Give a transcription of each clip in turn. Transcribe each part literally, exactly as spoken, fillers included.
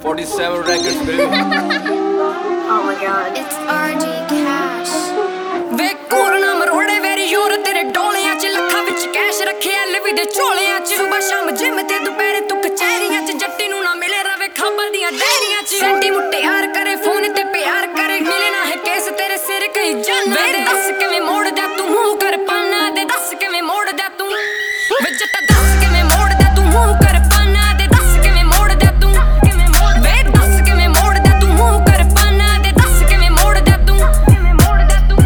forty-seven records, baby. Oh my god. It's R J Cash. ਵੇ ਕੋਰਨਾ ਮਰੋੜੇ ਵੈਰੀ ਯੂਰ ਤੇਰੇ ਡੋਲਿਆਂ ਚ ਲੱਖਾਂ ਵਿੱਚ ਕੈਸ਼ ਰੱਖੇ ਐਲਵੀ ਦੇ ਝੋਲਿਆਂ ਚ ਸੁਬਾ ਸ਼ਾਮ ਜਿਮ ਤੇ ਦੁਪਹਿਰੇ ਤੂੰ ਕਚਹਿਰੀਆਂ ਚ ਜੱਟੀ ਨੂੰ ਨਾ ਮਿਲੇ ਰਵੇ ਖਾਬਾਂ ਦੀਆਂ ਡੈਰੀਆਂ ਚ ਸੈਂਟੀ ਮੁੱਟਿਆਰ ਕਰੇ ਫੋਨ ਤੇ ਪਿਆਰ ਕਰੇ ਮਿਲੇ ਨਾ ਹੈ ਕੇਸ ਤੇਰੇ ਸਿਰ ਕਈ ਜਾਨਾ ਵੇ ਦੱਸ ਕਿਵੇਂ ਮੋੜਦਾ ਤੂੰ ਮੂੰਹ ਕਰ ਪਾਨਾ ਦੇ ਦੱਸ ਕਿਵੇਂ ਮੋੜਦਾ ਤੂੰ ਵੇ ਜੱਟਾ ਦੱਸ ਕਿਵੇਂ ਮੋੜਦਾ ਤੂੰ ਮੂੰਹ ਕਰ ਪਾਨਾ ਦੇ ਦੱਸ ਕਿਵੇਂ ਮੋੜਦਾ ਤੂੰ ਕਿਵੇਂ ਮੋੜ ਵੇ ਦੱਸ ਕਿਵੇਂ ਮੋੜਦਾ ਤੂੰ ਮੂੰਹ ਕਰ ਪਾਨਾ ਦੇ ਦੱਸ ਕਿਵੇਂ ਮੋੜਦਾ ਤੂੰ ਕਿਵੇਂ ਮੋੜਦਾ ਤੂੰ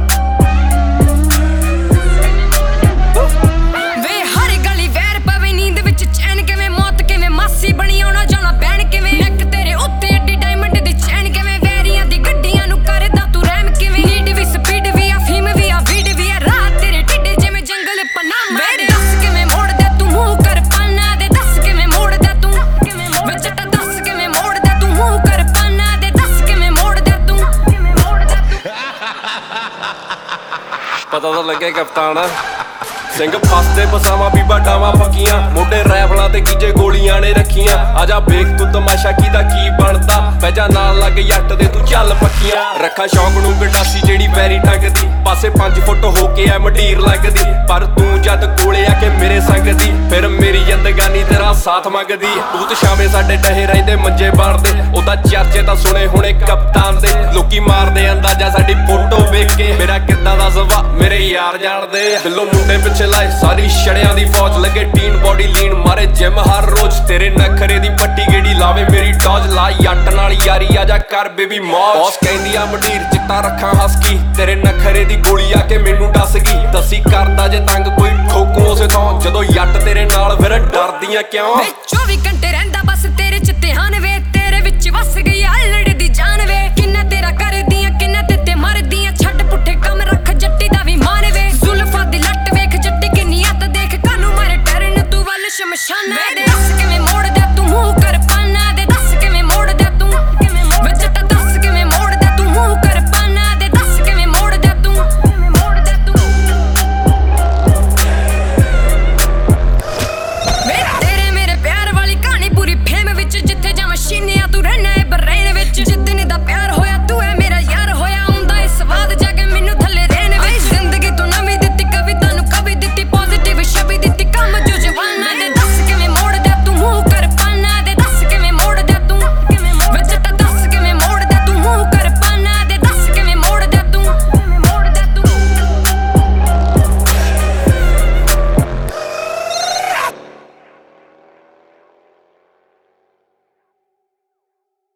ਵੇ ਹਰ ਗਲੀ ਵੈਰ ਪਵੇ ਨੀਂਦ ਵਿੱਚ ਚੈਨ ਕਿਵੇਂ ਮੌਤ ਕਿਵੇਂ ਮਾਸੀ ਬਣੀ ਆਉਣਾ ਜਾਣਾ ਬੈਣ ਕਿਵੇਂ ਨੱਕ ਤੇਰੇ ਉੱਤੇ ਐਡੀ ਡਾਇਮੰਡ ਦੀ ਚੈਨ ਕਿਵੇਂ ਵੈਰੀਆਂ ਦੀ ਗੱਡੀਆਂ ਨੂੰ ਕਰਦਾ ਤੂੰ ਰਹਿਮ ਕਿਵੇਂ ਨੀਡ ਵੀ ਸਪੀਡ ਵੀ ਆ ਫੀਮ ਵੀ ਆ ਵੀਡ ਵੀ ਆ ਰਾਤ ਤੇਰੇ ਢਿੱਡੇ ਜਿਵੇਂ ਜੰਗਲ ਪਨਾਮਾ ਵੇ ਦੱਸ ਕਿਵੇਂ ਮੋੜਦਾ ਤੂੰ ਮੂੰਹ ਕਰ ਪਾਨਾ ਦੇ ਦੱਸ ਕਿਵੇਂ ਮੋੜਦਾ ਤੂੰ ਕਿਵੇਂ ਮੋੜ ਵੇ ਜੱਟਾ ਦੱਸ ਕਿਵੇਂ ਮੋੜਦਾ ਤੂੰ ਮੂੰਹ ਕਰ ਪਾਨਾ ਦੇ ਦੱਸ ਕਿਵੇਂ ਮੋੜਦਾ ਤੂੰ ਕਿਵੇਂ ਮੋੜਦਾ ਤੂੰ ਪਤਾ ਤਾਂ ਲੱਗੇ ਕਪਤਾਨ ਸਿੰਘ ਫਸਦੇ ਬਸਾਵਾਂ ਵੀ ਬਾਡਾਵਾਂ ਪੱਕੀਆਂ ਮੋਢੇ ਰੈਫਲਾਂ ਤੇ ਕੀਜੇ ਗੋਲੀਆਂ ਨੇ ਰੱਖੀਆਂ ਆਜਾ ਵੇਖ ਤੂੰ ਤਮਾਸ਼ਾ ਕੀਦਾ ਕੀ ਬਣਦਾ ਪੈਜਾ ਨਾਲ ਲੱਗ ਜੱਟ ਦੇ ਤੂੰ ਚੱਲ ਪੱਕੀਆਂ ਰੱਖਾ ਸ਼ੌਕ ਨੂੰ ਗੰਡਾਸੀ ਜਿਹੜੀ ਵੈਰੀ ਟੰਗਦੀ ਪਾਸੇ ਪੰਜ ਫੁੱਟ ਹੋ ਕੇ ਐ ਮੰਡੀਰ ਲੱਗਦੀ ਪਰ ਤੂੰ ਜਦ ਕੋਲੇ ਆ ਕੇ ਮੇਰੇ ਸੰਗ ਦੀ ਫਿਰ ਮੇਰੀ ਜ਼ਿੰਦਗਾਨੀ ਤੇਰਾ ਸਾਥ ਮੰਗਦੀ ਤੂੰ ਤੇ ਸ਼ਾਮੇ ਸਾਡੇ ਡਹੇ ਰਹਿੰਦੇ ਮੰਜੇ ਬਣਦੇ ਉਹਦਾ ਚਰਚੇ ਤਾਂ ਸੁਣੇ ਹੁਣੇ ਕਪਤਾਨ ਦੇ ਲੋਕੀ ਮਾਰਦੇ ਅੰਦਾਜ਼ਾ ਸਾਡੀ ਫੋਟੋ ਵੇਖ ਕੇ ਮੇਰਾ ਕਿੱਦਾਂ ਦਾ ਸੁਭਾਅ ਮੇਰੇ ਯਾਰ ਜਾਣਦੇ ਦਿਲੋਂ ਮੁੰਡੇ ਪਿੱਛੇ ਲਾਈ ਸਾਰੀ ਛੜਿਆਂ ਦੀ ਫੌਜ ਲੱਗੇ ਟੀਨ ਬੋਡੀ ਲੀਨ ਮਾਰੇ ਜਿਮ ਹਰ ਰੋਜ਼ ਤੇਰੇ ਨਖਰੇ ਦੀ ਪੱਟੀ ਗੇੜੀ ਲਾਵੇ ਮੇਰੀ ਟੌਜ ਲਾ ਜੱਟ ਨਾਲ ਯਾਰੀ ਆ ਜਾ ਕਰ ਬੇਬੀ ਮੌਜ ਬੌਸ ਕਹਿੰਦੀ ਆ ਮੰਡੀਰ ਚਿੱਟਾ ਰੱਖਾਂ ਹਸਕੀ ਤੇਰੇ ਨਖਰੇ ਦੀ ਗੋਲੀ ਆ ਕੇ ਮੈਨੂੰ ਦੱਸ ਗਈ ਦੱਸੀ ਕਰਦਾ ਜੇ ਤੰਗ ਕੋਈ ਠੋਕੂ ਉਸੇ ਤੋਂ ਜਦੋਂ ਜੱਟ ਤੇਰੇ ਨਾਲ ਫਿਰ ਡਰਦੀਆਂ ਕਿਉਂ ਵੇ ਚੌਵੀ ਘੰਟੇ ਰਹਿੰਦਾ ਬਸ ਤੇਰੇ ਚ ਧਿਆਨ ਵੇ ਤੇਰੇ ਵਿੱਚ ਵਸ ਗਈ ਆਲੜੀ